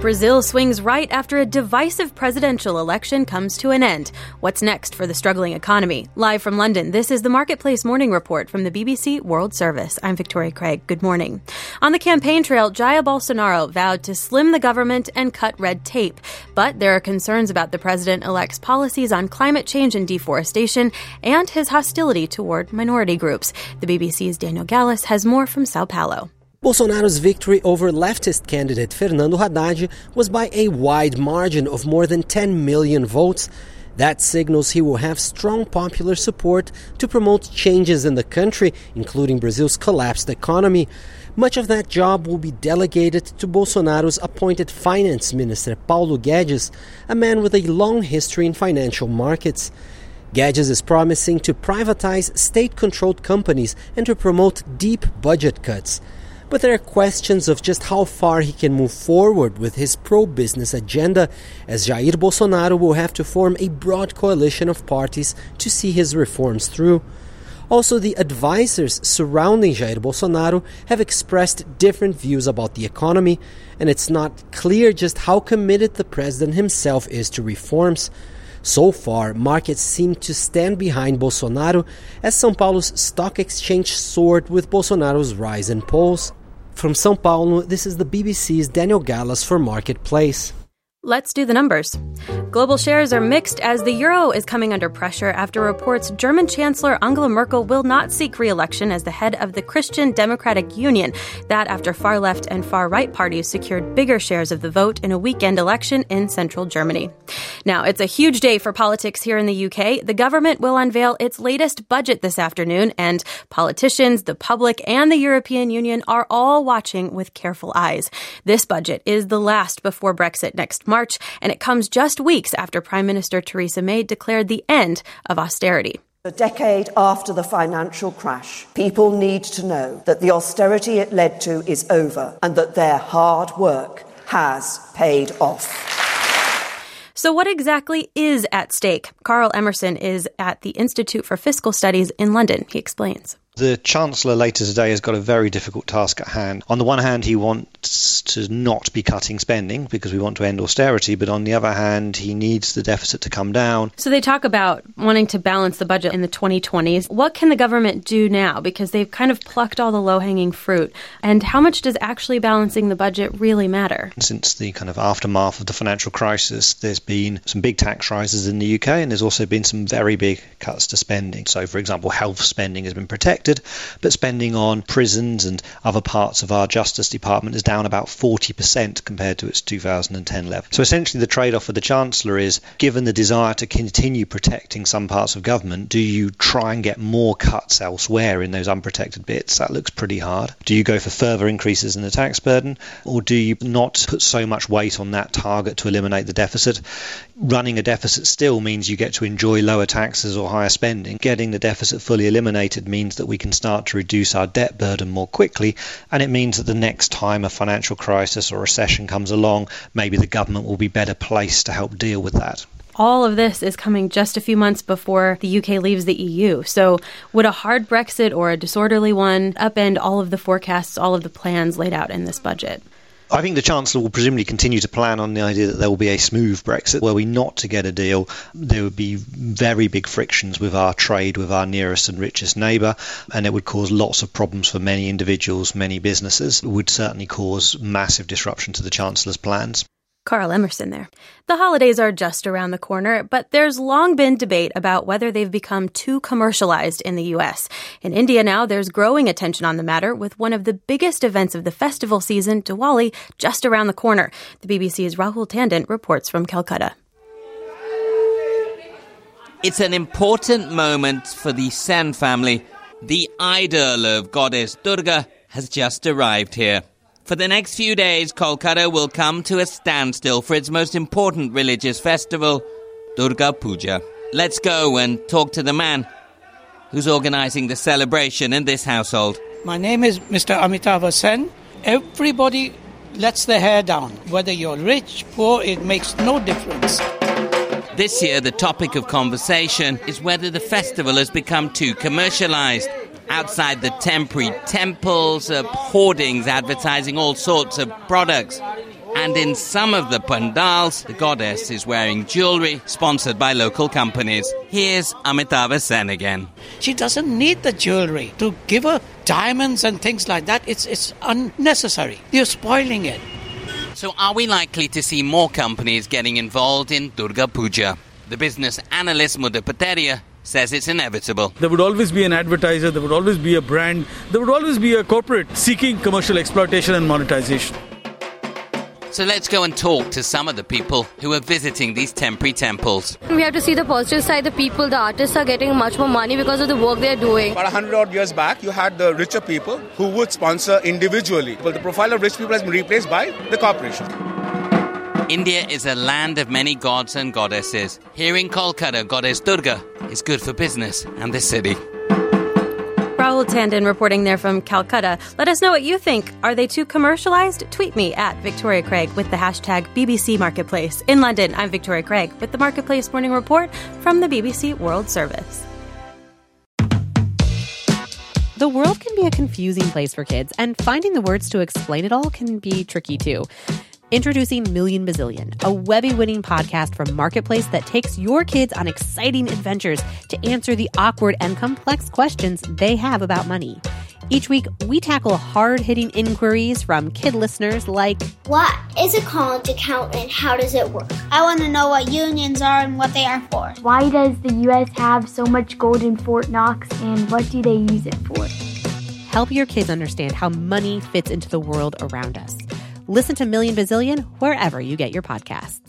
Brazil swings right after a divisive presidential election comes to an end. What's next for the struggling economy? Live from London, this is the Marketplace Morning Report from the BBC World Service. I'm Victoria Craig. Good morning. On the campaign trail, Jair Bolsonaro vowed to slim the government and cut red tape. But there are concerns about the president-elect's policies on climate change and deforestation and his hostility toward minority groups. The BBC's Daniel Gallis has more from Sao Paulo. Bolsonaro's victory over leftist candidate Fernando Haddad was by a wide margin of more than 10 million votes. That signals he will have strong popular support to promote changes in the country, including Brazil's collapsed economy. Much of that job will be delegated to Bolsonaro's appointed finance minister, Paulo Guedes, a man with a long history in financial markets. Guedes is promising to privatize state-controlled companies and to promote deep budget cuts. But there are questions of just how far he can move forward with his pro-business agenda, as Jair Bolsonaro will have to form a broad coalition of parties to see his reforms through. Also, the advisors surrounding Jair Bolsonaro have expressed different views about the economy, and it's not clear just how committed the president himself is to reforms. So far, markets seem to stand behind Bolsonaro as São Paulo's stock exchange soared with Bolsonaro's rise in polls. From São Paulo, this is the BBC's Daniel Gallis for Marketplace. Let's do the numbers. Global shares are mixed as the euro is coming under pressure after reports German Chancellor Angela Merkel will not seek re-election as the head of the Christian Democratic Union. That after far-left and far-right parties secured bigger shares of the vote in a weekend election in central Germany. Now, it's a huge day for politics here in the UK. The government will unveil its latest budget this afternoon, and politicians, the public, and the European Union are all watching with careful eyes. This budget is the last before Brexit next March, and it comes just weeks after Prime Minister Theresa May declared the end of austerity. A decade after the financial crash, people need to know that the austerity it led to is over and that their hard work has paid off. So what exactly is at stake? Carl Emerson is at the Institute for Fiscal Studies in London. He explains. The Chancellor later today has got a very difficult task at hand. On the one hand, he wants to not be cutting spending because we want to end austerity, but on the other hand, he needs the deficit to come down. So they talk about wanting to balance the budget in the 2020s. What can the government do now? Because they've kind of plucked all the low-hanging fruit. And how much does actually balancing the budget really matter? Since the kind of aftermath of the financial crisis, there's been some big tax rises in the UK, and there's also been some very big cuts to spending. So, for example, health spending has been protected, but spending on prisons and other parts of our Justice Department is down about 40% compared to its 2010 level. So essentially the trade-off for the Chancellor is, given the desire to continue protecting some parts of government, do you try and get more cuts elsewhere in those unprotected bits? That looks pretty hard. Do you go for further increases in the tax burden, or do you not put so much weight on that target to eliminate the deficit? Running a deficit still means you get to enjoy lower taxes or higher spending. Getting the deficit fully eliminated means that we can start to reduce our debt burden more quickly, and it means that the next time a financial crisis or recession comes along, maybe the government will be better placed to help deal with that. All of this is coming just a few months before the UK leaves the EU. So would a hard Brexit or a disorderly one upend all of the forecasts, all of the plans laid out in this budget? I think the Chancellor will presumably continue to plan on the idea that there will be a smooth Brexit. Were we not to get a deal, there would be very big frictions with our trade with our nearest and richest neighbour, and it would cause lots of problems for many individuals, many businesses. It would certainly cause massive disruption to the Chancellor's plans. Carl Emerson there. The holidays are just around the corner, but there's long been debate about whether they've become too commercialized in the U.S. In India now, there's growing attention on the matter, with one of the biggest events of the festival season, Diwali, just around the corner. The BBC's Rahul Tandon reports from Calcutta. It's an important moment for the Sen family. The idol of goddess Durga has just arrived here. For the next few days, Kolkata will come to a standstill for its most important religious festival, Durga Puja. Let's go and talk to the man who's organising the celebration in this household. My name is Mr. Amitabh Sen. Everybody lets their hair down. Whether you're rich, poor, it makes no difference. This year, the topic of conversation is whether the festival has become too commercialised. Outside the temporary temples are hoardings advertising all sorts of products. And in some of the pandals, the goddess is wearing jewelry sponsored by local companies. Here's Amitabh Sen again. She doesn't need the jewelry. To give her diamonds and things like that, it's unnecessary. You're spoiling it. So are we likely to see more companies getting involved in Durga Puja? The business analyst Mudhar Pateria says it's inevitable. There would always be an advertiser, there would always be a brand, there would always be a corporate seeking commercial exploitation and monetization. So let's go and talk to some of the people who are visiting these temporary temples. We have to see the positive side. The people, the artists are getting much more money because of the work they're doing. About 100 odd years back, you had the richer people who would sponsor individually. But the profile of rich people has been replaced by the corporation. India is a land of many gods and goddesses. Here in Kolkata, Goddess Durga is good for business and the city. Rahul Tandon reporting there from Calcutta. Let us know what you think. Are they too commercialized? Tweet me at Victoria Craig with the hashtag BBC Marketplace. In London, I'm Victoria Craig with the Marketplace Morning Report from the BBC World Service. The world can be a confusing place for kids, and finding the words to explain it all can be tricky too. Introducing Million Bazillion, a Webby-winning podcast from Marketplace that takes your kids on exciting adventures to answer the awkward and complex questions they have about money. Each week, we tackle hard-hitting inquiries from kid listeners like, what is a college account and how does it work? I want to know what unions are and what they are for. Why does the U.S. have so much gold in Fort Knox and what do they use it for? Help your kids understand how money fits into the world around us. Listen to Million Bazillion wherever you get your podcasts.